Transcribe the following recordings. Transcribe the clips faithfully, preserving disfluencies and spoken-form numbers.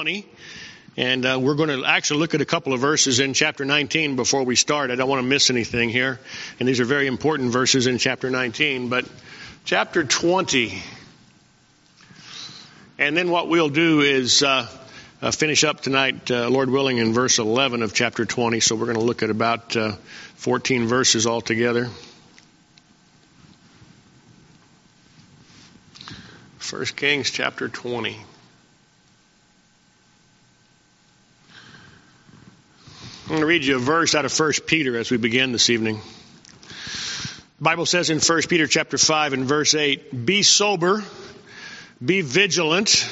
And uh, we're going to actually look at a couple of verses in chapter nineteen before we start. I don't want to miss anything here. And these are very important verses in chapter nineteen. But chapter twenty. And then what we'll do is uh, uh, finish up tonight, uh, Lord willing, in verse eleven of chapter twenty. So we're going to look at about uh, fourteen verses altogether. First Kings chapter twenty. I'm going to read you a verse out of First Peter as we begin this evening. The Bible says in First Peter chapter five and verse eight, "Be sober, be vigilant,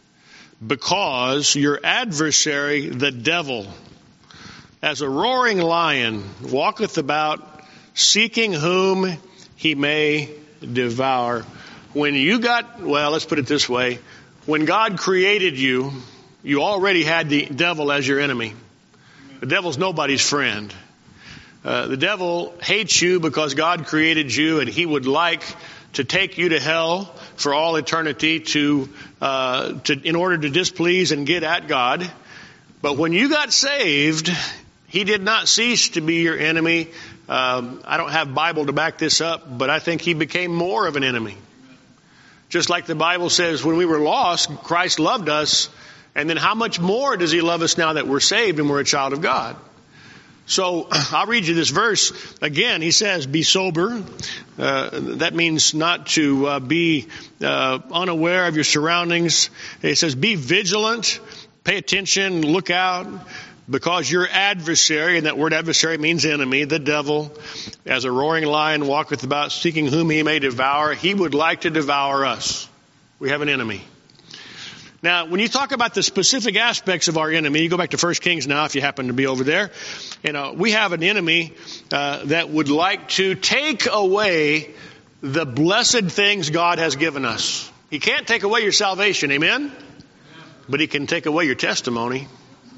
because your adversary, the devil, as a roaring lion, walketh about, seeking whom he may devour." When you got, well, let's put it this way. When God created you, you already had the devil as your enemy. The devil's nobody's friend. Uh, the devil hates you because God created you, and he would like to take you to hell for all eternity to, uh, to in order to displease and get at God. But when you got saved, he did not cease to be your enemy. Um, I don't have Bible to back this up, but I think he became more of an enemy. Just like the Bible says, when we were lost, Christ loved us. And then how much more does he love us now that we're saved and we're a child of God? So I'll read you this verse. Again, he says, be sober. Uh, that means not to uh, be uh, unaware of your surroundings. It says, be vigilant, pay attention, look out, because your adversary, and that word adversary means enemy, the devil, as a roaring lion walketh about, seeking whom he may devour. He would like to devour us. We have an enemy. Now, when you talk about the specific aspects of our enemy, you go back to First Kings now if you happen to be over there. You know, we have an enemy uh, that would like to take away the blessed things God has given us. He can't take away your salvation, amen? But he can take away your testimony.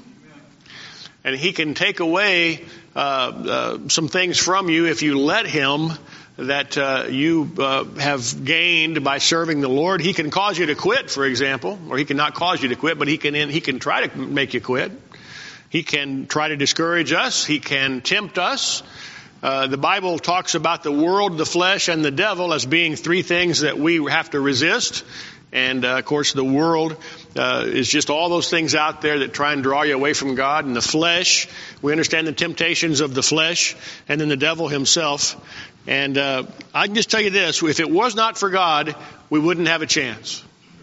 And he can take away uh, uh, some things from you if you let him, that uh, you uh, have gained by serving the Lord. He can cause you to quit, for example, or he cannot cause you to quit, but he can he can try to make you quit. He can try to discourage us. He can tempt us. Uh, the Bible talks about the world, the flesh, and the devil as being three things that we have to resist. And, uh, of course, the world uh, is just all those things out there that try and draw you away from God. And the flesh, we understand the temptations of the flesh, and then the devil himself. And uh, I can just tell you this, if it was not for God, we wouldn't have a chance.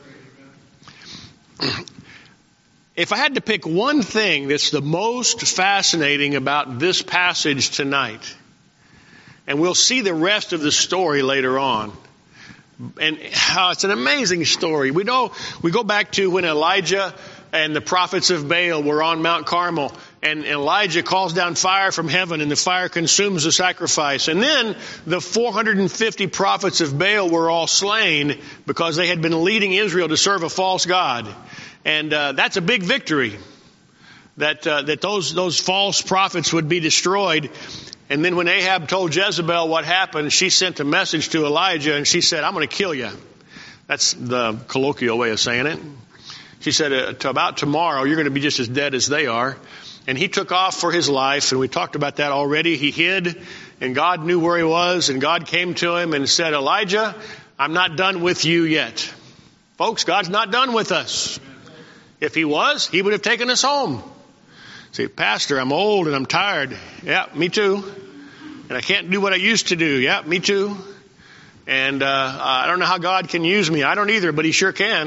If I had to pick one thing that's the most fascinating about this passage tonight, and we'll see the rest of the story later on, and oh, it's an amazing story. We know, we go back to when Elijah and the prophets of Baal were on Mount Carmel, and Elijah calls down fire from heaven, and the fire consumes the sacrifice. And then the four hundred fifty prophets of Baal were all slain because they had been leading Israel to serve a false god. And uh, that's a big victory, that uh, that those those false prophets would be destroyed. And then when Ahab told Jezebel what happened, she sent a message to Elijah, and she said, I'm going to kill you. That's the colloquial way of saying it. She said, uh, to about tomorrow, you're going to be just as dead as they are. And he took off for his life, and we talked about that already. He hid, and God knew where he was, and God came to him and said, Elijah, I'm not done with you yet. Folks, God's not done with us. If he was, he would have taken us home. Say, Pastor, I'm old and I'm tired. Yeah, me too. And I can't do what I used to do. Yeah, me too. And uh, I don't know how God can use me. I don't either, but he sure can.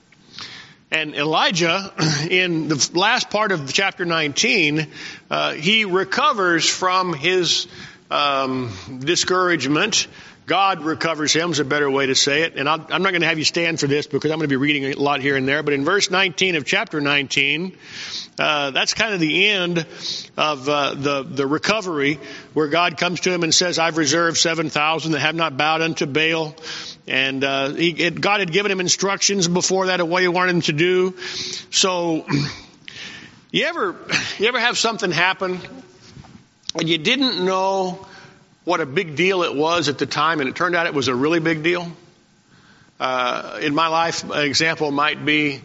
And Elijah, in the last part of chapter nineteen, uh, he recovers from his um, discouragement. God recovers him is a better way to say it. And I'll, I'm not going to have you stand for this because I'm going to be reading a lot here and there. But in verse nineteen of chapter nineteen, uh, that's kind of the end of uh, the, the recovery, where God comes to him and says, I've reserved seven thousand that have not bowed unto Baal. And uh, he, it, God had given him instructions before that of what he wanted him to do. So you ever, you ever have something happen and you didn't know what a big deal it was at the time, and it turned out it was a really big deal? Uh, in my life, an example might be,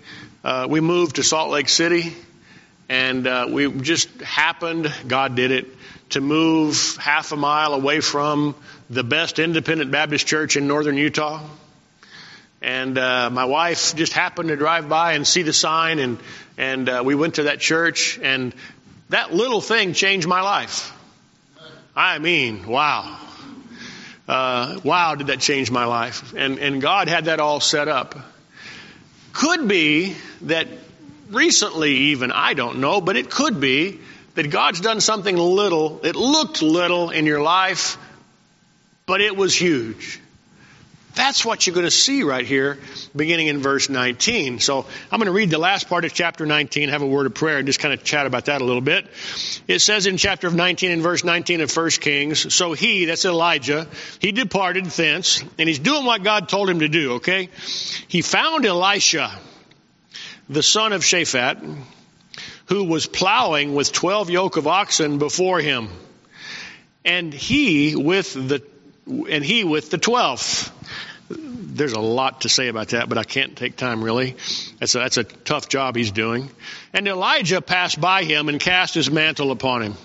uh, we moved to Salt Lake City, and uh, we just happened, God did it, to move half a mile away from the best independent Baptist church in northern Utah. And uh, my wife just happened to drive by and see the sign, and and uh, we went to that church, and that little thing changed my life. I mean, wow. Uh, wow, did that change my life. And and God had that all set up. Could be that recently even, I don't know, but it could be that God's done something little. It looked little in your life, but it was huge. That's what you're going to see right here, beginning in verse nineteen. So I'm going to read the last part of chapter nineteen, have a word of prayer, and just kind of chat about that a little bit. It says in chapter nineteen, in verse nineteen of First Kings, so he, that's Elijah, he departed thence, and he's doing what God told him to do, okay? He found Elisha, the son of Shaphat, who was plowing with twelve yoke of oxen before him, and he with the and he with the twelfth. There's a lot to say about that, but I can't take time really. That's a, that's a tough job he's doing. And Elijah passed by him and cast his mantle upon him.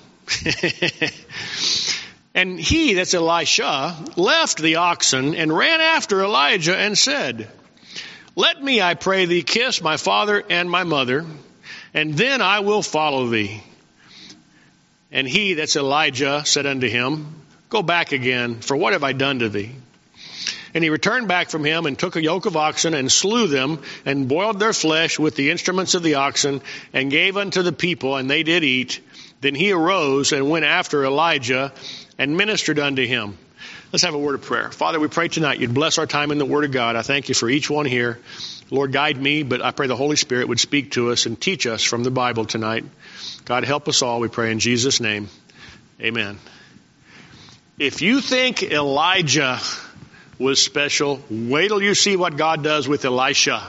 And he, that's Elisha, left the oxen and ran after Elijah and said, let me, I pray thee, kiss my father and my mother, and then I will follow thee. And he, that's Elijah, said unto him, go back again, for what have I done to thee? And he returned back from him and took a yoke of oxen and slew them and boiled their flesh with the instruments of the oxen and gave unto the people, and they did eat. Then he arose and went after Elijah and ministered unto him. Let's have a word of prayer. Father, we pray tonight you'd bless our time in the Word of God. I thank you for each one here. Lord, guide me, but I pray the Holy Spirit would speak to us and teach us from the Bible tonight. God, help us all, we pray in Jesus' name. Amen. If you think Elijah was special, wait till you see what God does with Elisha.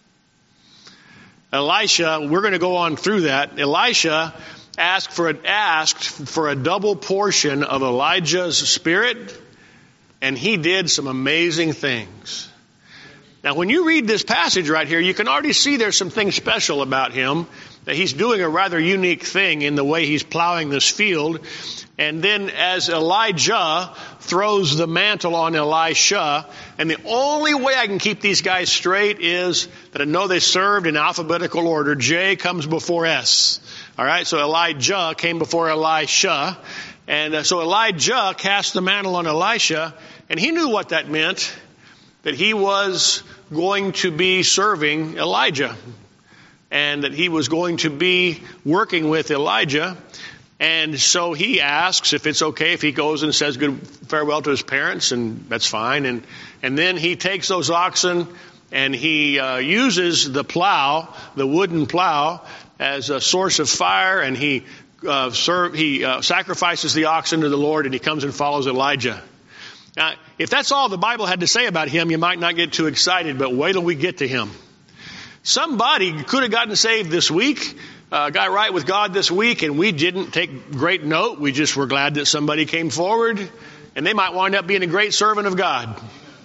Elisha, we're going to go on through that. Elisha asked for a, asked for a double portion of Elijah's spirit, and he did some amazing things. Now, when you read this passage right here, you can already see there's some things special about him, that he's doing a rather unique thing in the way he's plowing this field. And then as Elijah throws the mantle on Elisha, and the only way I can keep these guys straight is that I know they served in alphabetical order. J comes before S. All right, so Elijah came before Elisha. And uh, so Elijah cast the mantle on Elisha, and he knew what that meant, that he was going to be serving Elijah, and that he was going to be working with Elijah. And so he asks if it's okay if he goes and says good farewell to his parents, and that's fine. And and then he takes those oxen and he uh, uses the plow, the wooden plow, as a source of fire, and he uh, serve, he uh, sacrifices the oxen to the Lord, and he comes and follows Elijah. Now, if that's all the Bible had to say about him, you might not get too excited, but wait till we get to him. Somebody could have gotten saved this week, uh, got right with God this week, and we didn't take great note. We just were glad that somebody came forward, and they might wind up being a great servant of God.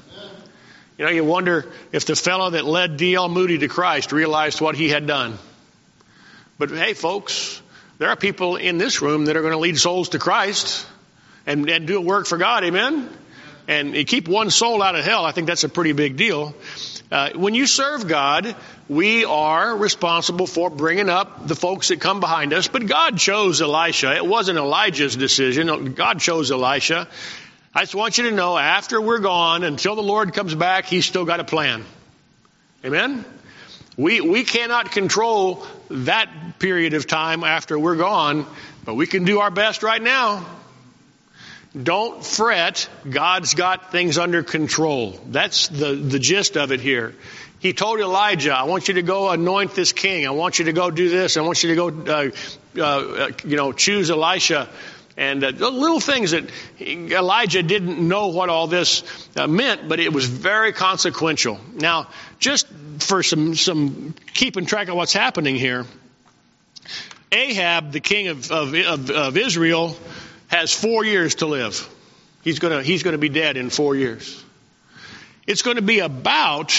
You know, you wonder if the fellow that led D L Moody to Christ realized what he had done. But hey, folks, there are people in this room that are going to lead souls to Christ and, and do a work for God. Amen? And you keep one soul out of hell, I think that's a pretty big deal. Uh, when you serve God, we are responsible for bringing up the folks that come behind us. But God chose Elisha. It wasn't Elijah's decision. God chose Elisha. I just want you to know, after we're gone, until the Lord comes back, He's still got a plan. Amen? We we cannot control that period of time after we're gone, but we can do our best right now. Don't fret. God's got things under control. That's the, the gist of it here. He told Elijah, I want you to go anoint this king. I want you to go do this. I want you to go, uh, uh, you know, choose Elisha. And uh, little things that Elijah didn't know what all this uh, meant, but it was very consequential. Now, just for some, some keeping track of what's happening here, Ahab, the king of, of, of, of Israel, has four years to live. He's going to he's going to be dead in four years. It's going to be about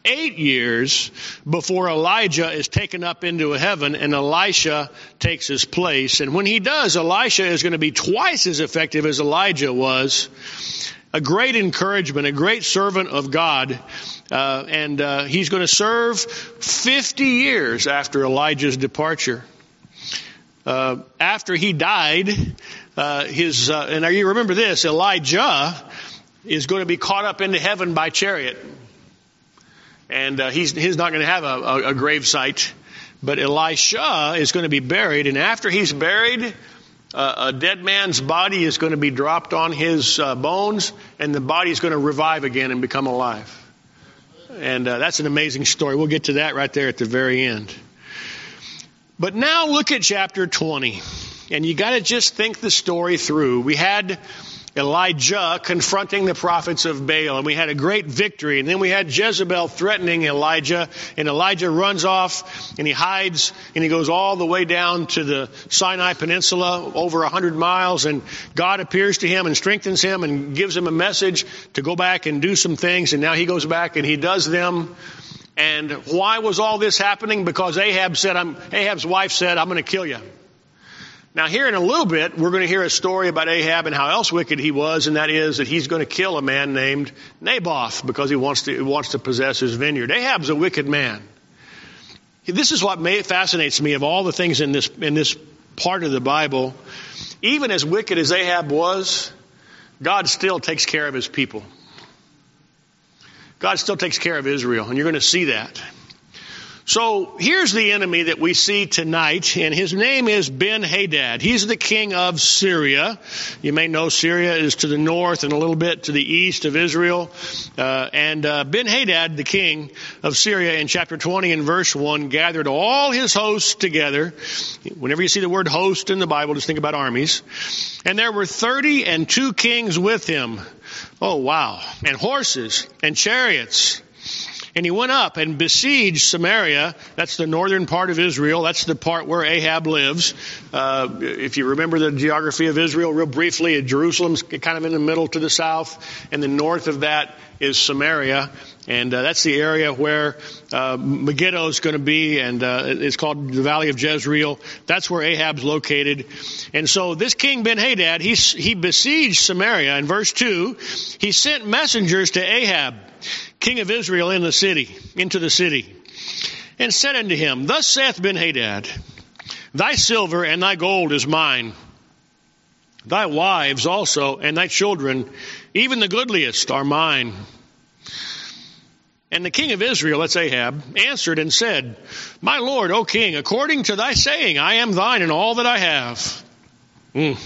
eight years before Elijah is taken up into heaven and Elisha takes his place. And when he does, Elisha is going to be twice as effective as Elijah was. A great encouragement, a great servant of God. Uh, and uh, he's going to serve fifty years after Elijah's departure. Uh, after he died, uh, his, uh, and you remember this, Elijah is going to be caught up into heaven by chariot. And uh, he's, he's not going to have a, a, a grave site. But Elisha is going to be buried. And after he's buried, uh, a dead man's body is going to be dropped on his uh, bones. And the body is going to revive again and become alive. And uh, that's an amazing story. We'll get to that right there at the very end. But now look at chapter twenty. And you got to just think the story through. We had Elijah confronting the prophets of Baal, and we had a great victory. And then we had Jezebel threatening Elijah, and Elijah runs off, and he hides, and he goes all the way down to the Sinai Peninsula, over a hundred miles, and God appears to him and strengthens him and gives him a message to go back and do some things, and now he goes back and he does them. And why was all this happening? Because Ahab said, I'm, Ahab's wife said, I'm going to kill you. Now here in a little bit, we're going to hear a story about Ahab and how else wicked he was, and that is that he's going to kill a man named Naboth because he wants to, he wants to possess his vineyard. Ahab's a wicked man. This is what may, fascinates me of all the things in this, in this part of the Bible. Even as wicked as Ahab was, God still takes care of his people. God still takes care of Israel, and you're going to see that. So here's the enemy that we see tonight, and his name is Ben-Hadad. He's the king of Syria. You may know Syria is to the north and a little bit to the east of Israel. Uh, and uh, Ben-Hadad, the king of Syria, in chapter twenty and verse one, gathered all his hosts together. Whenever you see the word host in the Bible, just think about armies. And there were thirty and two kings with him. Oh, wow. And horses and chariots. And he went up and besieged Samaria. That's the northern part of Israel. That's the part where Ahab lives. Uh, if you remember the geography of Israel real briefly, Jerusalem's kind of in the middle to the south. And the north of that is Samaria. And uh, that's the area where uh, Megiddo is going to be. And uh, it's called the Valley of Jezreel. That's where Ahab's located. And so this king Ben-Hadad, he, he besieged Samaria. In verse two, he sent messengers to Ahab, king of Israel, in the city, into the city, and said unto him, Thus saith Ben-Hadad, Thy silver and thy gold is mine, thy wives also and thy children, even the goodliest, are mine. And the king of Israel, that's Ahab, answered and said, My lord, O king, according to thy saying, I am thine and all that I have. Mm.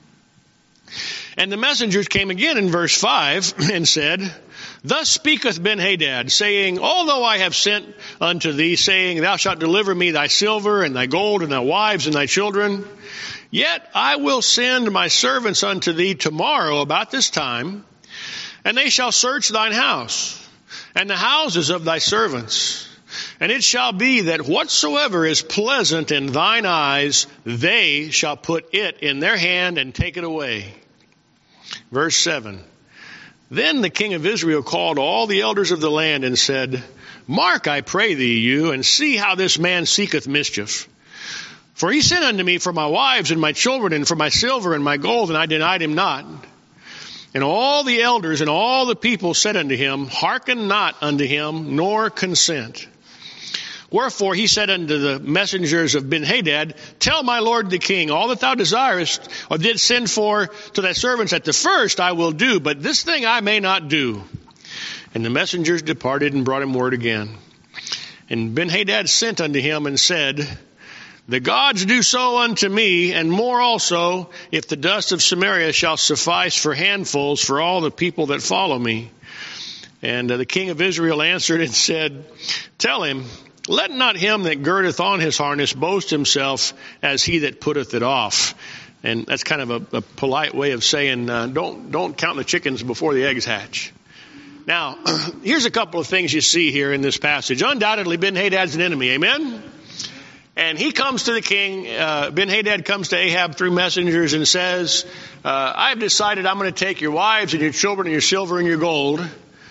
And the messengers came again in verse five and said, Thus speaketh Ben-Hadad, saying, Although I have sent unto thee, saying, Thou shalt deliver me thy silver and thy gold and thy wives and thy children, yet I will send my servants unto thee tomorrow about this time, and they shall search thine house and the houses of thy servants. And it shall be that whatsoever is pleasant in thine eyes, they shall put it in their hand and take it away. Verse seven. Then the king of Israel called all the elders of the land and said, Mark, I pray thee, you, and see how this man seeketh mischief. For he sent unto me for my wives and my children and for my silver and my gold, and I denied him not. And all the elders and all the people said unto him, Hearken not unto him, nor consent. Wherefore he said unto the messengers of Ben-Hadad, Tell my lord the king, all that thou desirest, or didst send for to thy servants at the first, I will do, but this thing I may not do. And the messengers departed and brought him word again. And Ben-Hadad sent unto him and said, The gods do so unto me, and more also, if the dust of Samaria shall suffice for handfuls for all the people that follow me. And uh, the king of Israel answered and said, Tell him, Let not him that girdeth on his harness boast himself as he that putteth it off. And that's kind of a, a polite way of saying, uh, don't, don't count the chickens before the eggs hatch. Now, here's a couple of things you see here in this passage. Undoubtedly, Ben-Hadad's an enemy. Amen? And he comes to the king, uh, Ben-Hadad comes to Ahab through messengers and says, uh, I've decided I'm going to take your wives and your children and your silver and your gold,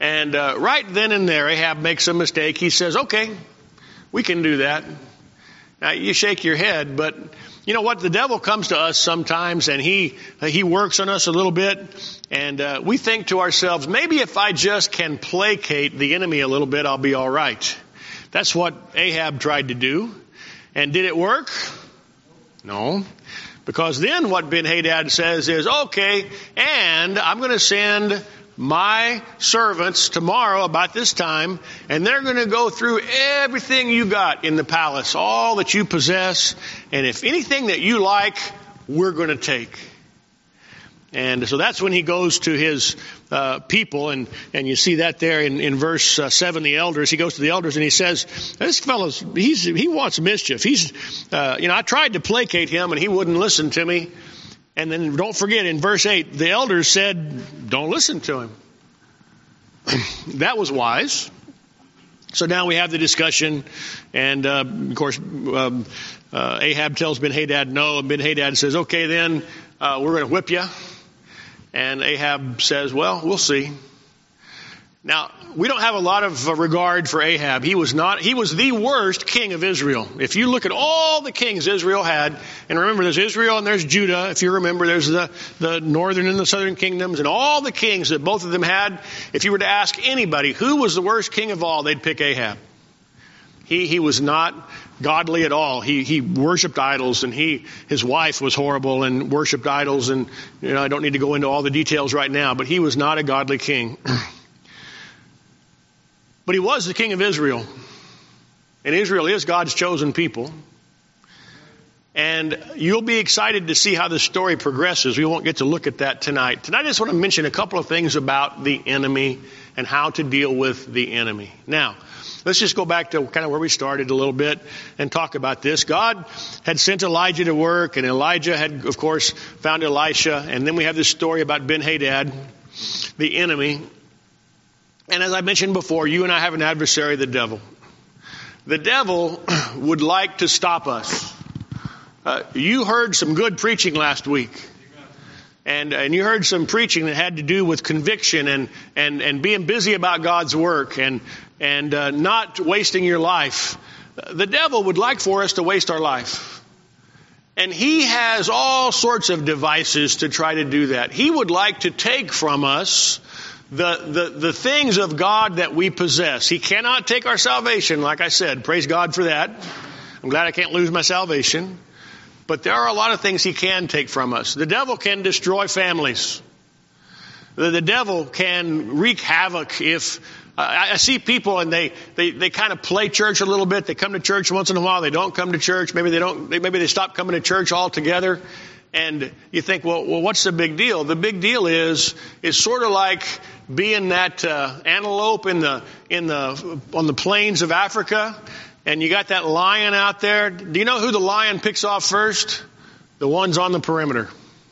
And uh, right then and there, Ahab makes a mistake. He says, okay, we can do that. Now, you shake your head, but you know what? The devil comes to us sometimes, and he he works on us a little bit, and uh, we think to ourselves, maybe if I just can placate the enemy a little bit, I'll be all right. That's what Ahab tried to do. And did it work? No. Because then what Ben-Hadad says is, okay, and I'm going to send my servants tomorrow about this time, and they're going to go through everything you got in the palace, all that you possess, and if anything that you like, we're going to take. And so that's when he goes to his uh, people, and, and you see that there in, in verse uh, seven, the elders. He goes to the elders and he says, this fellow's, he's, he wants mischief. He's, uh, you know, I tried to placate him and he wouldn't listen to me. And then don't forget in verse eight, the elders said, don't listen to him. That was wise. So now we have the discussion, and uh, of course, um, uh, Ahab tells Ben-Hadad no, and Ben-Hadad says, okay, then uh, we're going to whip you. And Ahab says, well, we'll see. Now, we don't have a lot of uh, regard for Ahab. He was not, he was the worst king of Israel. If you look at all the kings Israel had, and remember there's Israel and there's Judah. If you remember, there's the, the northern and the southern kingdoms, and all the kings that both of them had. If you were to ask anybody who was the worst king of all, they'd pick Ahab. He, he was not godly at all. He, he worshiped idols, and he, his wife was horrible and worshiped idols. And, you know, I don't need to go into all the details right now, but he was not a godly king. But he was the king of Israel. And Israel is God's chosen people. And you'll be excited to see how the story progresses. We won't get to look at that tonight. Tonight I just want to mention a couple of things about the enemy and how to deal with the enemy. Now, let's just go back to kind of where we started a little bit and talk about this. God had sent Elijah to work, and Elijah had, of course, found Elisha. And then we have this story about Ben-Hadad, the enemy. And as I mentioned before, you and I have an adversary, the devil. The devil would like to stop us. Uh, you heard some good preaching last week. And, and you heard some preaching that had to do with conviction and, and, and being busy about God's work and, and uh, not wasting your life. The devil would like for us to waste our life. And he has all sorts of devices to try to do that. He would like to take from us The, the, the things of God that we possess. He cannot take our salvation, like I said. Praise God for that. I'm glad I can't lose my salvation. But there are a lot of things he can take from us. The devil can destroy families. The, the devil can wreak havoc if... Uh, I, I see people and they, they, they kind of play church a little bit. They come to church once in a while. They don't come to church. Maybe they don't. They, maybe they stop coming to church altogether. And you think, well, well, what's the big deal? The big deal is, is sort of like being that uh, antelope in the in the on the plains of Africa, and you got that lion out there. Do you know who the lion picks off first? The ones on the perimeter,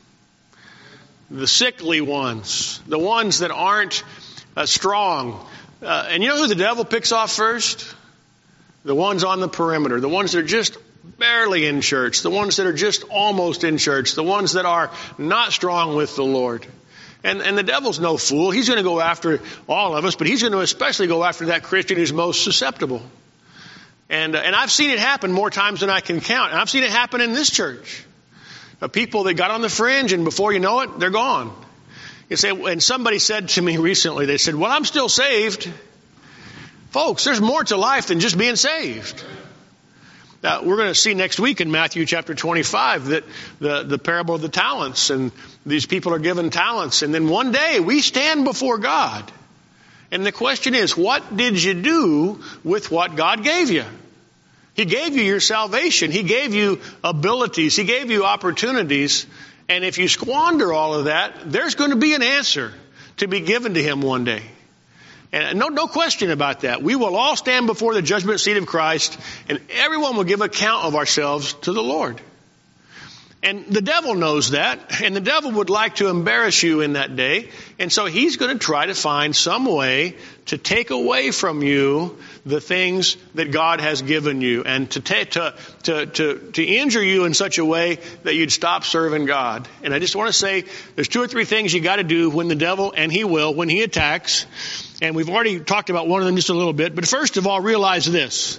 the sickly ones, the ones that aren't uh, strong. Uh, and you know who the devil picks off first? The ones on the perimeter, the ones that are just barely in church, the ones that are just almost in church, the ones that are not strong with the Lord. And, and the devil's no fool. He's going to go after all of us, but he's going to especially go after that Christian who's most susceptible. And, uh, and I've seen it happen more times than I can count. And I've seen it happen in this church. Uh, people that got on the fringe, and before you know it, they're gone. You say, and somebody said to me recently, they said, well, I'm still saved. Folks, there's more to life than just being saved. Uh, we're going to see next week in Matthew chapter twenty-five that the, the parable of the talents, and these people are given talents. And then one day we stand before God. And the question is, what did you do with what God gave you? He gave you your salvation. He gave you abilities. He gave you opportunities. And if you squander all of that, there's going to be an answer to be given to him one day. And no, no question about that. We will all stand before the judgment seat of Christ, and everyone will give account of ourselves to the Lord. And the devil knows that, and the devil would like to embarrass you in that day. And so he's going to try to find some way to take away from you the things that God has given you, and to, ta- to, to, to, to injure you in such a way that you'd stop serving God. And I just want to say there's two or three things you got to do when the devil, and he will, when he attacks. And we've already talked about one of them just a little bit. But first of all, realize this.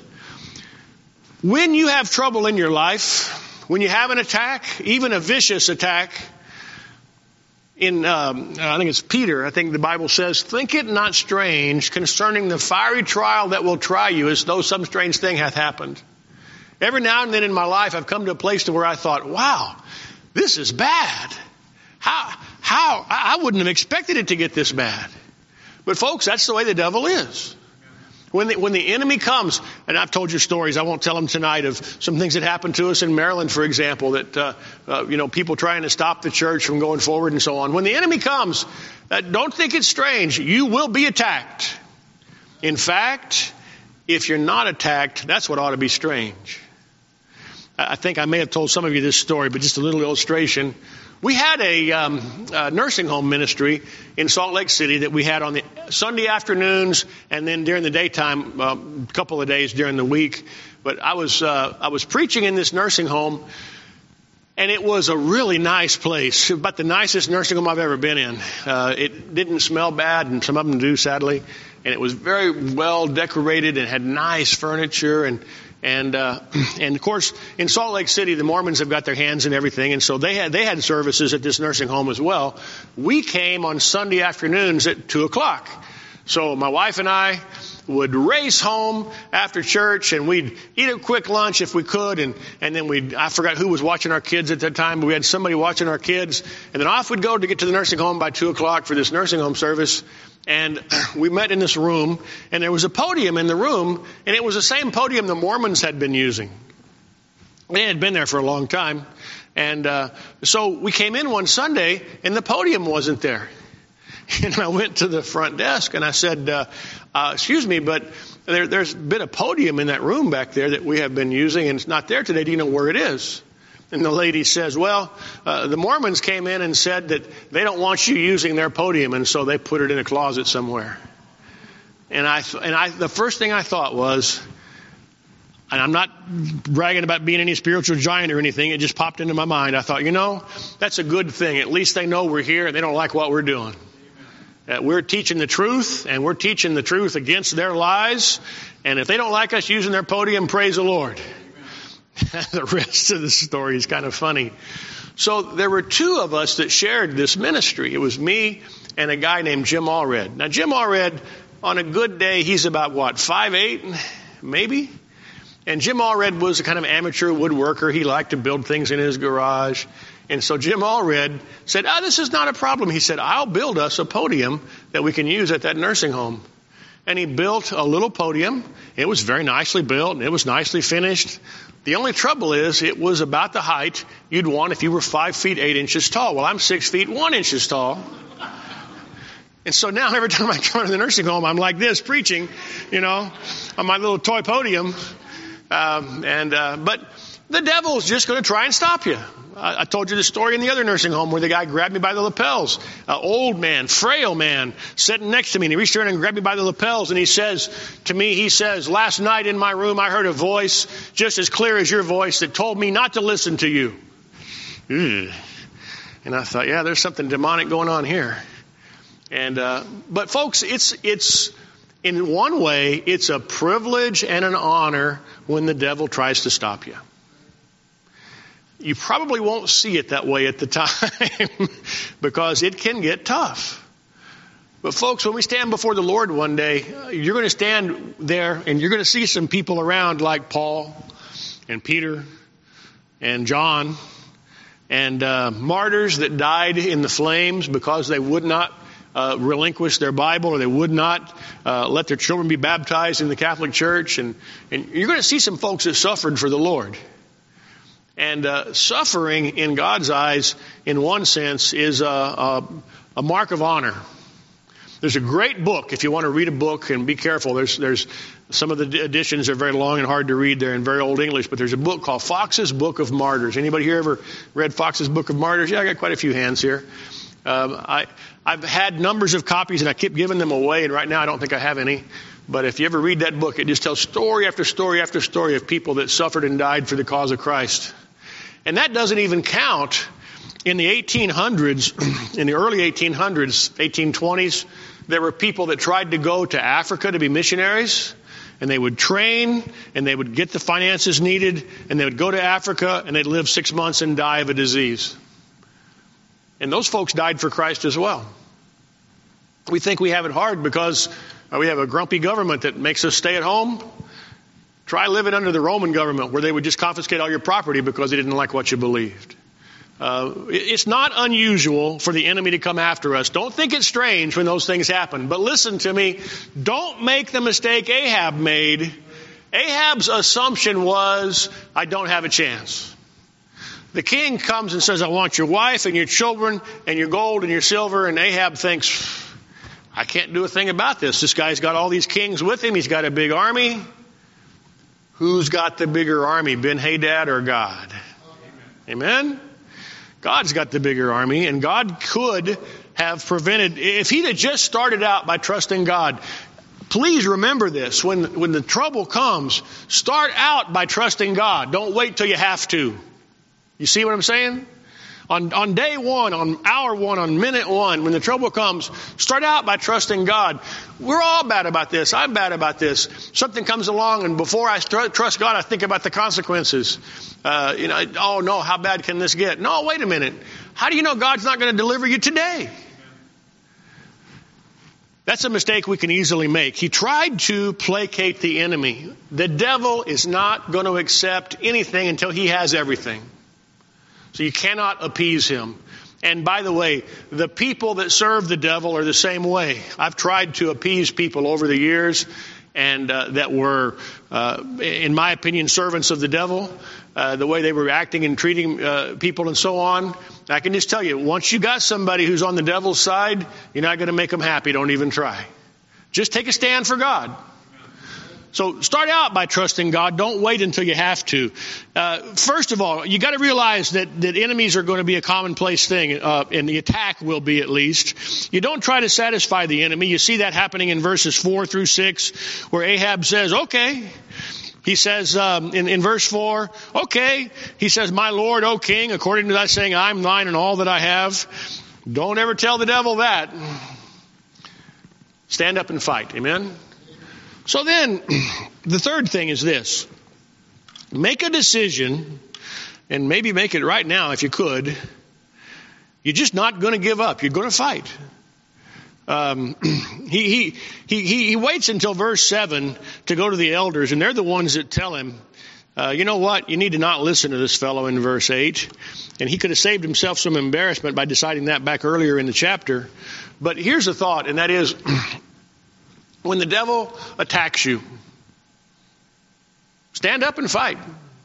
When you have trouble in your life, when you have an attack, even a vicious attack, in, um, I think it's Peter, I think the Bible says, think it not strange concerning the fiery trial that will try you as though some strange thing hath happened. Every now and then in my life, I've come to a place to where I thought, wow, this is bad. How, how, I wouldn't have expected it to get this bad. But folks, that's the way the devil is. When the, when the enemy comes, and I've told you stories, I won't tell them tonight, of some things that happened to us in Maryland, for example, that, uh, uh, you know, people trying to stop the church from going forward and so on. When the enemy comes, uh, don't think it's strange. You will be attacked. In fact, if you're not attacked, that's what ought to be strange. I think I may have told some of you this story, but just a little illustration. We had a, um, a nursing home ministry in Salt Lake City that we had on the Sunday afternoons and then during the daytime, uh, a couple of days during the week. But I was uh, I was preaching in this nursing home, and it was a really nice place, about the nicest nursing home I've ever been in. Uh, it didn't smell bad, and some of them do, sadly. And it was very well decorated and had nice furniture and. And, uh, and of course, in Salt Lake City, the Mormons have got their hands in everything. And so they had, they had services at this nursing home as well. We came on Sunday afternoons at two o'clock. So my wife and I would race home after church, and we'd eat a quick lunch if we could. And, and then we'd, I forgot who was watching our kids at that time, but we had somebody watching our kids. And then off we'd go to get to the nursing home by two o'clock for this nursing home service. And we met in this room, and there was a podium in the room, and it was the same podium the Mormons had been using. They had been there for a long time. And uh, so we came in one Sunday, and the podium wasn't there. And I went to the front desk, and I said, uh, uh, excuse me, but there, there's been a podium in that room back there that we have been using, and it's not there today. Do you know where it is? And the lady says, well, uh, the Mormons came in and said that they don't want you using their podium, and so they put it in a closet somewhere. And I, and I, the first thing I thought was, and I'm not bragging about being any spiritual giant or anything, it just popped into my mind. I thought, you know, that's a good thing. At least they know we're here and they don't like what we're doing. Uh, we're teaching the truth, and we're teaching the truth against their lies. And if they don't like us using their podium, praise the Lord. The rest of the story is kind of funny. So there were two of us that shared this ministry. It was me and a guy named Jim Allred. Now, Jim Allred, on a good day, he's about, what, five eight, maybe? And Jim Allred was a kind of amateur woodworker. He liked to build things in his garage. And so Jim Allred said, oh, this is not a problem. He said, I'll build us a podium that we can use at that nursing home. And he built a little podium. It was very nicely built, and it was nicely finished. The only trouble is it was about the height you'd want if you were five feet eight inches tall. Well, I'm six feet one inches tall. And so now every time I come to the nursing home, I'm like this, preaching, you know, on my little toy podium. Um, and uh, but the devil's just going to try and stop you. I, I told you the story in the other nursing home where the guy grabbed me by the lapels. An old man, frail man, sitting next to me, and he reached around and grabbed me by the lapels, and he says to me, he says, last night in my room I heard a voice just as clear as your voice that told me not to listen to you. Ugh. And I thought, yeah, there's something demonic going on here. And uh, but folks, it's it's in one way, it's a privilege and an honor when the devil tries to stop you. You probably won't see it that way at the time because it can get tough. But folks, when we stand before the Lord one day, you're going to stand there and you're going to see some people around like Paul and Peter and John and uh, martyrs that died in the flames because they would not uh, relinquish their Bible, or they would not uh, let their children be baptized in the Catholic Church. And, and you're going to see some folks that suffered for the Lord. And uh, suffering in God's eyes, in one sense, is a, a, a mark of honor. There's a great book, if you want to read a book, and be careful. There's, there's some of the editions are very long and hard to read. They're in very old English, but there's a book called Fox's Book of Martyrs. Anybody here ever read Fox's Book of Martyrs? Yeah, I got quite a few hands here. Um, I, I've had numbers of copies, and I keep giving them away, and right now I don't think I have any. But if you ever read that book, it just tells story after story after story of people that suffered and died for the cause of Christ. And that doesn't even count in the eighteen hundreds, in the early eighteen hundreds, eighteen twenties, there were people that tried to go to Africa to be missionaries, and they would train, and they would get the finances needed, and they would go to Africa, and they'd live six months and die of a disease. And those folks died for Christ as well. We think we have it hard because we have a grumpy government that makes us stay at home. Try living under the Roman government where they would just confiscate all your property because they didn't like what you believed. Uh, it's not unusual for the enemy to come after us. Don't think it's strange when those things happen. But listen to me. Don't make the mistake Ahab made. Ahab's assumption was, I don't have a chance. The king comes and says, I want your wife and your children and your gold and your silver. And Ahab thinks, I can't do a thing about this. This guy's got all these kings with him. He's got a big army. Who's got the bigger army, Ben-Hadad or God? Amen? Amen? God's got the bigger army, and God could have prevented, if he'd have just started out by trusting God. Please remember this. When, when the trouble comes, start out by trusting God. Don't wait till you have to. You see what I'm saying? On, on day one, on hour one, on minute one, when the trouble comes, start out by trusting God. We're all bad about this. I'm bad about this. Something comes along, and before I tr- trust God, I think about the consequences. Uh, you know, oh no, how bad can this get? No, wait a minute. How do you know God's not going to deliver you today? That's a mistake we can easily make. He tried to placate the enemy. The devil is not going to accept anything until he has everything. So you cannot appease him. And by the way, the people that serve the devil are the same way. I've tried to appease people over the years and uh, that were, uh, in my opinion, servants of the devil, uh, the way they were acting and treating uh, people and so on. I can just tell you, once you got somebody who's on the devil's side, you're not going to make them happy. Don't even try. Just take a stand for God. So start out by trusting God. Don't wait until you have to. Uh, first of all, you got to realize that, that enemies are going to be a commonplace thing, uh, and the attack will be at least. You don't try to satisfy the enemy. You see that happening in verses four through six, where Ahab says, okay. He says um, in, in verse four, okay. He says, my Lord, O King, according to thy saying, I'm thine and all that I have. Don't ever tell the devil that. Stand up and fight. Amen? So then, the third thing is this. Make a decision, and maybe make it right now if you could. You're just not going to give up. You're going to fight. Um, he, he, he, he waits until verse seven to go to the elders, and they're the ones that tell him, uh, you know what, you need to not listen to this fellow in verse eight. And he could have saved himself some embarrassment by deciding that back earlier in the chapter. But here's a thought, and that is, when the devil attacks you, stand up and fight.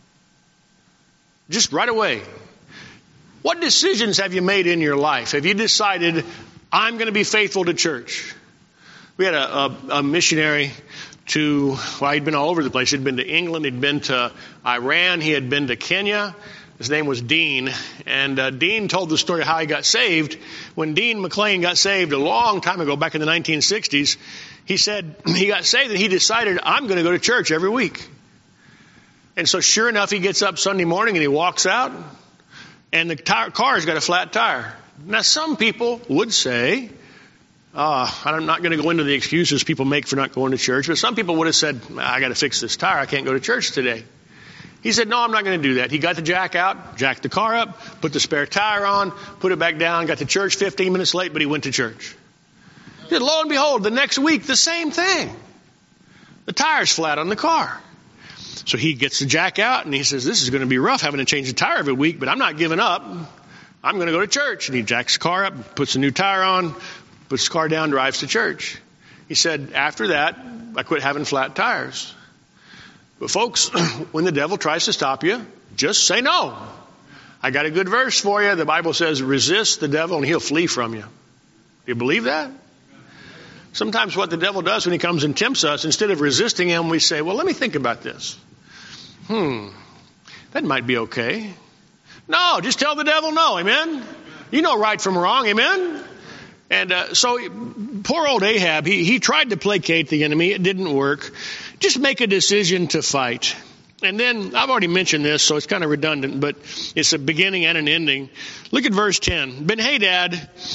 Just right away. What decisions have you made in your life? Have you decided, I'm going to be faithful to church? We had a, a, a missionary to, well, he'd been all over the place. He'd been to England. He'd been to Iran. He had been to Kenya. His name was Dean. And uh, Dean told the story of how he got saved. When Dean McLean got saved a long time ago, back in the nineteen sixties, he said he got saved and he decided, I'm going to go to church every week. And so sure enough, he gets up Sunday morning and he walks out, and the tire, car's got a flat tire. Now, some people would say, uh, I'm not going to go into the excuses people make for not going to church, but some people would have said, I got to fix this tire. I can't go to church today. He said, no, I'm not going to do that. He got the jack out, jacked the car up, put the spare tire on, put it back down, got to church fifteen minutes late, but he went to church. And lo and behold, the next week, the same thing. The tire's flat on the car. So he gets the jack out and he says, this is going to be rough having to change the tire every week, but I'm not giving up. I'm going to go to church. And he jacks the car up, puts a new tire on, puts the car down, drives to church. He said, after that, I quit having flat tires. But folks, when the devil tries to stop you, just say no. I got a good verse for you. The Bible says, resist the devil and he'll flee from you. Do you believe that? Sometimes what the devil does when he comes and tempts us, instead of resisting him, we say, well, let me think about this. Hmm, that might be okay. No, just tell the devil no, amen? You know right from wrong, amen? And uh, so poor old Ahab, he, he tried to placate the enemy. It didn't work. Just make a decision to fight. And then, I've already mentioned this, so it's kind of redundant, but it's a beginning and an ending. Look at verse ten. Ben-Hadad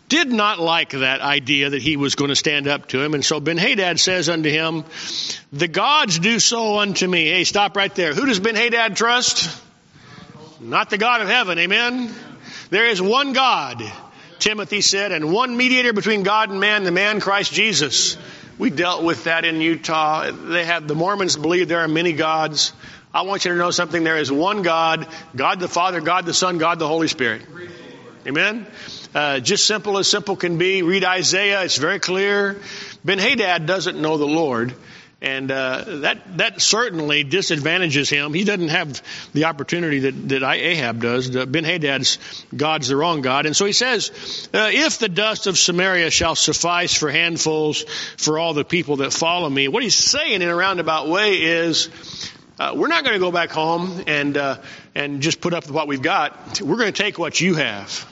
did not like that idea that he was going to stand up to him. And so Ben-Hadad says unto him, the gods do so unto me. Hey, stop right there. Who does Ben-Hadad trust? Not the God of heaven. Amen. There is one God, Timothy said, and one mediator between God and man, the man Christ Jesus. We dealt with that in Utah. They have, the Mormons believe there are many gods. I want you to know something. There is one God, God the Father, God the Son, God the Holy Spirit. Amen. Uh, just simple as simple can be. Read Isaiah. It's very clear. Ben-Hadad doesn't know the Lord. And uh, that that certainly disadvantages him. He doesn't have the opportunity that, that Ahab does. Ben-Hadad's God's the wrong God. And so he says, uh, if the dust of Samaria shall suffice for handfuls for all the people that follow me. What he's saying in a roundabout way is, uh, we're not going to go back home and uh, and just put up with what we've got. We're going to take what you have.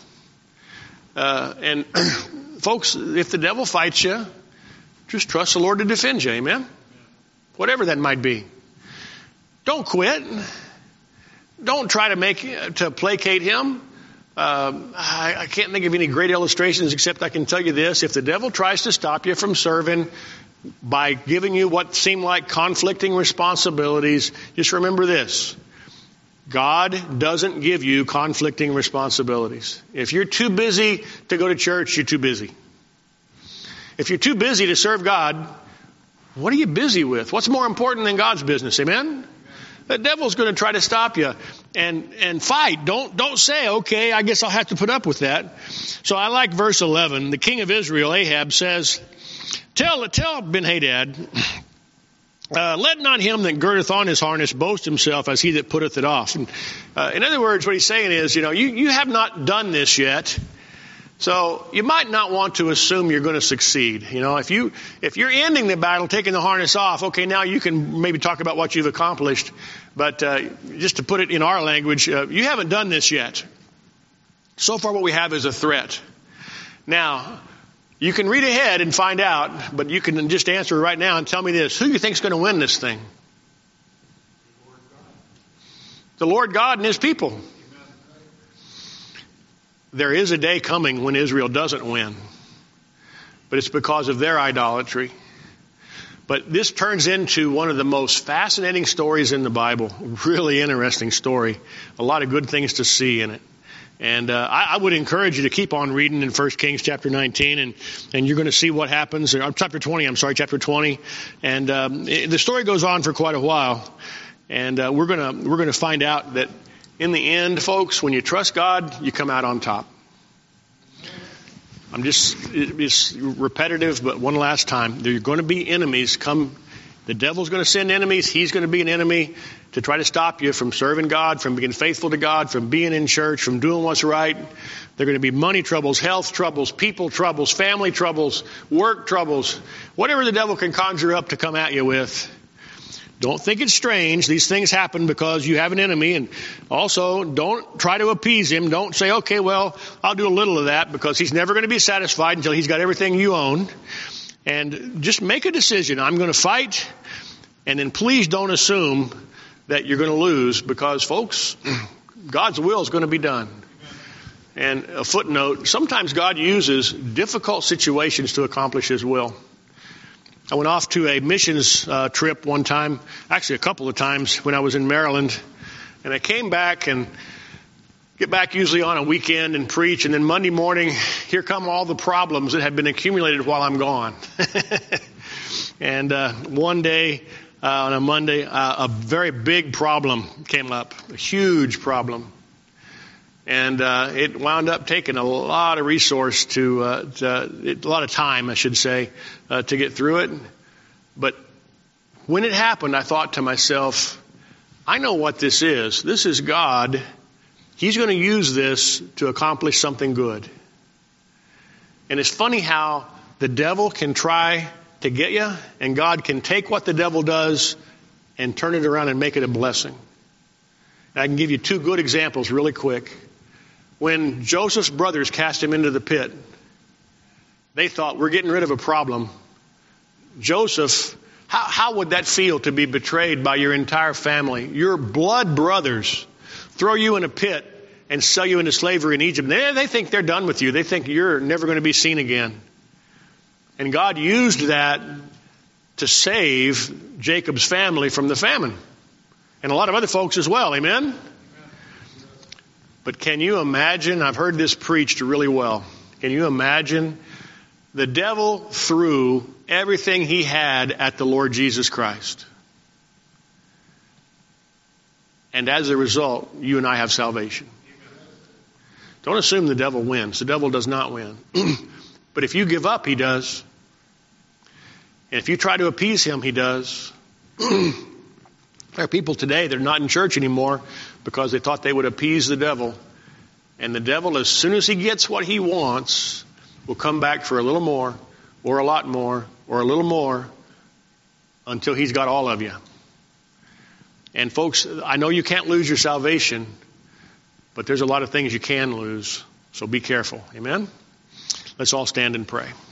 Uh, and folks, if the devil fights you, just trust the Lord to defend you. Amen. Whatever that might be. Don't quit. Don't try to make to placate him. Uh, I, I can't think of any great illustrations except I can tell you this. If the devil tries to stop you from serving by giving you what seem like conflicting responsibilities, just remember this. God doesn't give you conflicting responsibilities. If you're too busy to go to church, you're too busy. If you're too busy to serve God, what are you busy with? What's more important than God's business? Amen? The devil's going to try to stop you and, and fight. Don't, don't say, okay, I guess I'll have to put up with that. So I like verse eleven. The king of Israel, Ahab, says, Tell, tell Ben-Hadad, uh, let not him that girdeth on his harness boast himself as he that putteth it off. And, uh, in other words, what he's saying is, you know, you, you have not done this yet. So you might not want to assume you're going to succeed. You know, if you, if you're ending the battle, taking the harness off, okay, now you can maybe talk about what you've accomplished. But, uh, just to put it in our language, uh, you haven't done this yet. So far what we have is a threat. Now, you can read ahead and find out, but you can just answer right now and tell me this. Who do you think is going to win this thing? The Lord God and His people. There is a day coming when Israel doesn't win, but it's because of their idolatry. But this turns into one of the most fascinating stories in the Bible. Really interesting story. A lot of good things to see in it. And uh, I, I would encourage you to keep on reading in First Kings chapter nineteen, and, and you're going to see what happens. Or chapter twenty, I'm sorry, chapter twenty. And um, it, the story goes on for quite a while. And uh, we're going to we're going to find out that in the end, folks, when you trust God, you come out on top. I'm just, it's repetitive, but one last time. There are going to be enemies come. The devil's going to send enemies. He's going to be an enemy to try to stop you from serving God, from being faithful to God, from being in church, from doing what's right. There are going to be money troubles, health troubles, people troubles, family troubles, work troubles, whatever the devil can conjure up to come at you with. Don't think it's strange. These things happen because you have an enemy. And also, don't try to appease him. Don't say, okay, well, I'll do a little of that, because he's never going to be satisfied until he's got everything you own. And just make a decision. I'm going to fight. And then please don't assume that you're going to lose, because, folks, God's will is going to be done. And a footnote, sometimes God uses difficult situations to accomplish His will. I went off to a missions uh, trip one time, actually a couple of times when I was in Maryland. And I came back and get back usually on a weekend and preach. And then Monday morning, here come all the problems that had been accumulated while I'm gone. And uh, one day uh, on a Monday, uh, a very big problem came up, a huge problem. And uh, it wound up taking a lot of resource to, uh, to a lot of time, I should say, uh, to get through it. But when it happened, I thought to myself, I know what this is. This is God. He's going to use this to accomplish something good. And it's funny how the devil can try to get you, and God can take what the devil does and turn it around and make it a blessing. And I can give you two good examples really quick. When Joseph's brothers cast him into the pit, they thought, we're getting rid of a problem. Joseph, how, how would that feel to be betrayed by your entire family? Your blood brothers throw you in a pit and sell you into slavery in Egypt. They, they think they're done with you. They think you're never going to be seen again. And God used that to save Jacob's family from the famine. And a lot of other folks as well. Amen? But can you imagine? I've heard this preached really well. Can you imagine? The devil threw everything he had at the Lord Jesus Christ. And as a result, you and I have salvation. Don't assume the devil wins. The devil does not win. But if you give up, he does. And if you try to appease him, he does. There are people today that are not in church anymore because they thought they would appease the devil. And the devil, as soon as he gets what he wants, will come back for a little more, or a lot more, or a little more, until he's got all of you. And folks, I know you can't lose your salvation, but there's a lot of things you can lose. So be careful. Amen? Let's all stand and pray.